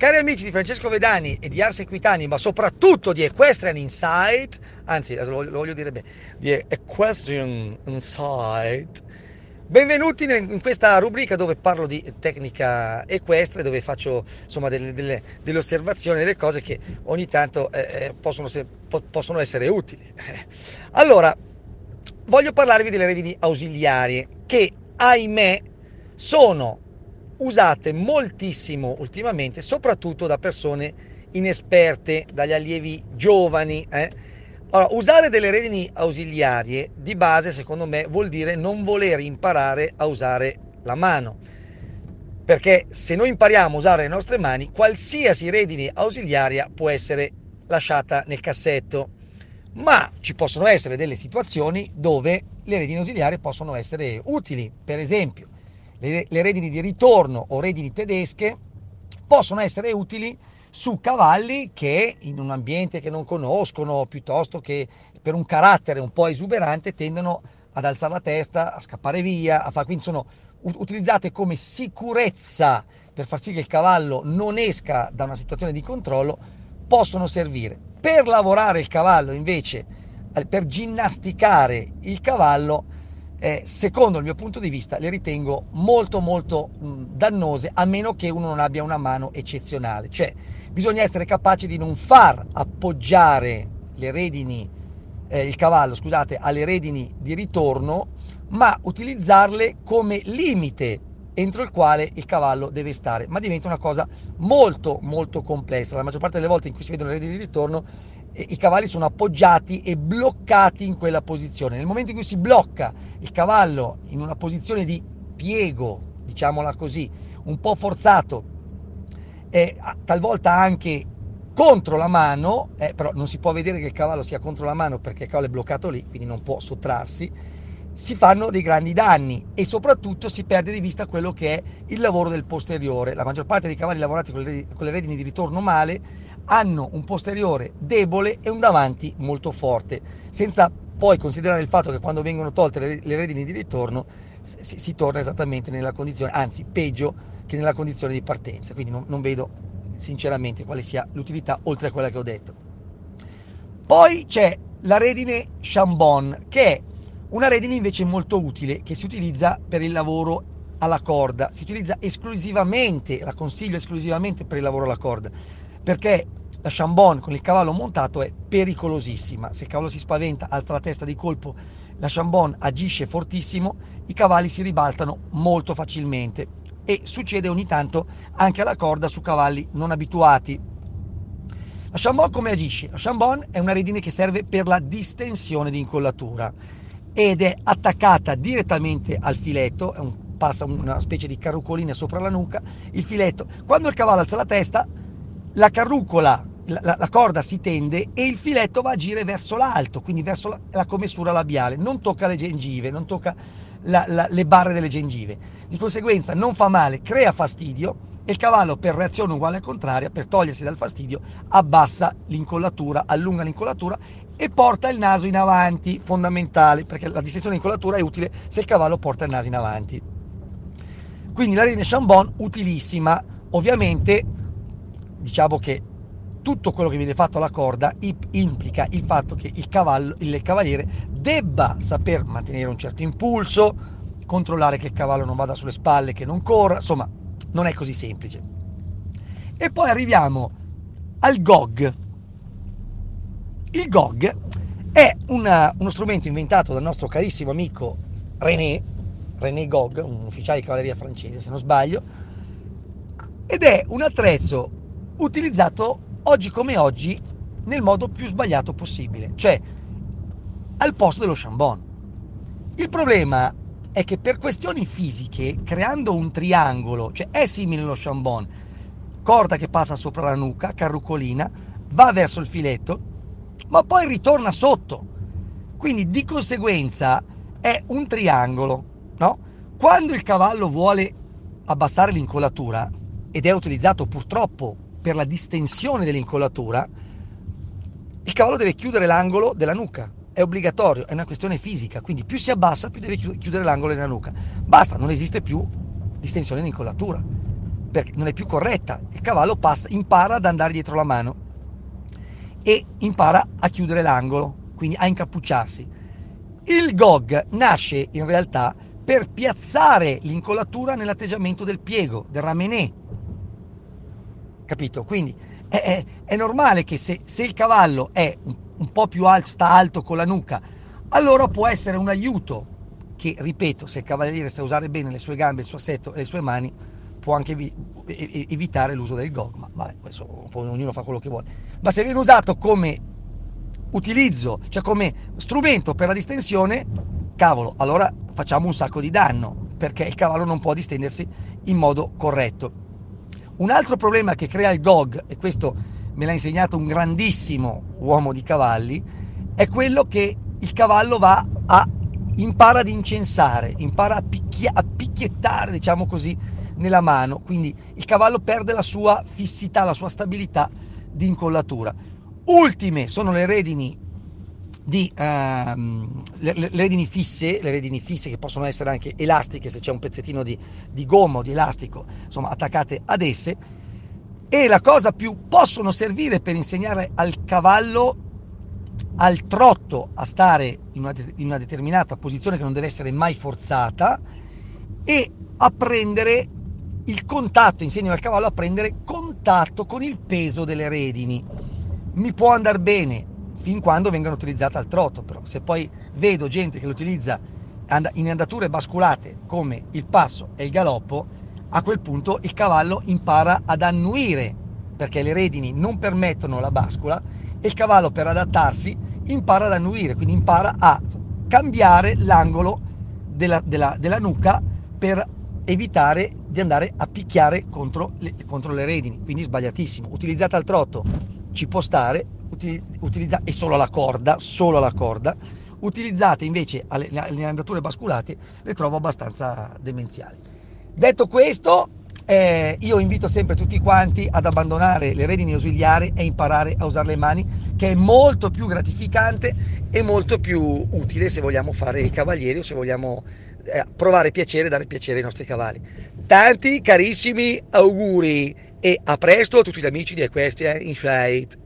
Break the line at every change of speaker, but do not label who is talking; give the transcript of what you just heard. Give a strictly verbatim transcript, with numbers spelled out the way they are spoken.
Cari amici di Francesco Vedani e di Ars Equitani, ma soprattutto di Equestrian Insight, anzi, lo voglio, lo voglio dire bene, di Equestrian Insight, benvenuti in questa rubrica dove parlo di tecnica equestre, dove faccio insomma delle, delle, delle osservazioni, delle cose che ogni tanto eh, possono, se, po- possono essere utili. Allora, voglio parlarvi delle redini ausiliarie che, ahimè, sono usate moltissimo ultimamente, soprattutto da persone inesperte, dagli allievi giovani. Eh. Allora, usare delle redini ausiliarie di base, secondo me, vuol dire non voler imparare a usare la mano. Perché se noi impariamo a usare le nostre mani, qualsiasi redine ausiliaria può essere lasciata nel cassetto. Ma ci possono essere delle situazioni dove le redini ausiliarie possono essere utili. Per esempio, le, le redini di ritorno o redini tedesche possono essere utili su cavalli che in un ambiente che non conoscono, piuttosto che per un carattere un po' esuberante, tendono ad alzare la testa, a scappare via, a far, quindi sono utilizzate come sicurezza per far sì che il cavallo non esca da una situazione di controllo, possono servire. Per lavorare il cavallo invece, per ginnasticare il cavallo, eh, secondo il mio punto di vista le ritengo molto molto mh, dannose, a meno che uno non abbia una mano eccezionale. Cioè bisogna essere capaci di non far appoggiare le redini, eh, il cavallo, scusate, alle redini di ritorno, ma utilizzarle come limite entro il quale il cavallo deve stare, ma diventa una cosa molto molto complessa. La maggior parte delle volte in cui si vedono le redini di ritorno, eh, i cavalli sono appoggiati e bloccati in quella posizione. Nel momento in cui si blocca il cavallo in una posizione di piego, diciamola così, un po' forzato, eh, talvolta anche contro la mano, eh, però non si può vedere che il cavallo sia contro la mano perché il cavallo è bloccato lì, quindi non può sottrarsi, si fanno dei grandi danni e soprattutto si perde di vista quello che è il lavoro del posteriore. La maggior parte dei cavalli lavorati con le, con le redini di ritorno male hanno un posteriore debole e un davanti molto forte, senza poi considerare il fatto che quando vengono tolte le, le redini di ritorno si, si torna esattamente nella condizione, anzi peggio che nella condizione di partenza, quindi non, non vedo sinceramente quale sia l'utilità oltre a quella che ho detto. Poi c'è la redine Chambon, che è una redine invece molto utile, che si utilizza per il lavoro alla corda, si utilizza esclusivamente, la consiglio esclusivamente per il lavoro alla corda, perché la Chambon con il cavallo montato è pericolosissima. Se il cavallo si spaventa, alza la testa di colpo, la Chambon agisce fortissimo, i cavalli si ribaltano molto facilmente e succede ogni tanto anche alla corda su cavalli non abituati. La Chambon come agisce? La Chambon è una redine che serve per la distensione di incollatura ed è attaccata direttamente al filetto, è un, passa una specie di carrucolina sopra la nuca, il filetto. Quando il cavallo alza la testa, la carrucola, la, la, la corda si tende e il filetto va a agire verso l'alto, quindi verso la, la commessura labiale, non tocca le gengive, non tocca la, la, le barre delle gengive. Di conseguenza non fa male, crea fastidio e il cavallo, per reazione uguale al contraria, per togliersi dal fastidio, abbassa l'incollatura, allunga l'incollatura e porta il naso in avanti, fondamentale, perché la distensione dell'incollatura è utile se il cavallo porta il naso in avanti. Quindi la redine Chambon utilissima. Ovviamente diciamo che tutto quello che viene fatto alla corda implica il fatto che il cavallo, il cavaliere debba saper mantenere un certo impulso, controllare che il cavallo non vada sulle spalle, che non corra, insomma non è così semplice. E poi arriviamo al G O G. Il G O G è una, uno strumento inventato dal nostro carissimo amico René, René Gog, un ufficiale di cavalleria francese se non sbaglio, ed è un attrezzo utilizzato oggi come oggi nel modo più sbagliato possibile, cioè al posto dello Chambon. Il problema è che per questioni fisiche, creando un triangolo, cioè è simile allo Chambon, corda che passa sopra la nuca, carrucolina, va verso il filetto, ma poi ritorna sotto. Quindi di conseguenza è un triangolo, no? Quando il cavallo vuole abbassare l'incollatura, ed è utilizzato purtroppo per la distensione dell'incollatura, il cavallo deve chiudere l'angolo della nuca. È obbligatorio, è una questione fisica, quindi più si abbassa più deve chiudere l'angolo della nuca. Basta, non esiste più distensione dell'incollatura. perché non è più corretta, il cavallo passa, impara ad andare dietro la mano e impara a chiudere l'angolo, quindi a incappucciarsi. Il G O G nasce in realtà per piazzare l'incollatura nell'atteggiamento del piego, del ramené, capito? Quindi è, è, è normale che se, se il cavallo è un, un po' più alto, sta alto con la nuca, allora può essere un aiuto che, ripeto, se il cavaliere sa usare bene le sue gambe, il suo assetto e le sue mani, può anche evi- evitare l'uso del G O G, ma vabbè, questo, poi ognuno fa quello che vuole. Ma se viene usato come utilizzo, cioè come strumento per la distensione, cavolo, allora facciamo un sacco di danno, perché il cavallo non può distendersi in modo corretto. Un altro problema che crea il G O G, e questo me l'ha insegnato un grandissimo uomo di cavalli, è quello che il cavallo va a impara ad incensare, impara a, picchia, a picchiettare, diciamo così, nella mano, quindi il cavallo perde la sua fissità, la sua stabilità di incollatura. Ultime sono le redini di ehm, le, le redini fisse, le redini fisse che possono essere anche elastiche se c'è un pezzettino di, di gomma o di elastico, insomma, attaccate ad esse. E la cosa più, possono servire per insegnare al cavallo, al trotto, a stare in una, in una determinata posizione che non deve essere mai forzata, e a prendere il contatto, insegnano al cavallo a prendere contatto con il peso delle redini. Mi può andare bene fin quando vengono utilizzate al trotto, però se poi vedo gente che lo utilizza in andature basculate come il passo e il galoppo, a quel punto il cavallo impara ad annuire, perché le redini non permettono la bascula e il cavallo, per adattarsi, impara ad annuire, quindi impara a cambiare l'angolo della, della, della nuca per evitare di andare a picchiare contro le, contro le redini, quindi sbagliatissimo. Utilizzata al trotto ci può stare, utilizza, e solo alla corda, solo alla corda. Utilizzate invece alle, alle andature basculate le trovo abbastanza demenziali. Detto questo, eh, io invito sempre tutti quanti ad abbandonare le redini ausiliari e imparare a usare le mani, che è molto più gratificante e molto più utile se vogliamo fare i cavalieri o se vogliamo eh, provare piacere, dare piacere ai nostri cavalli. Tanti carissimi auguri e a presto a tutti gli amici di Equestria Insight.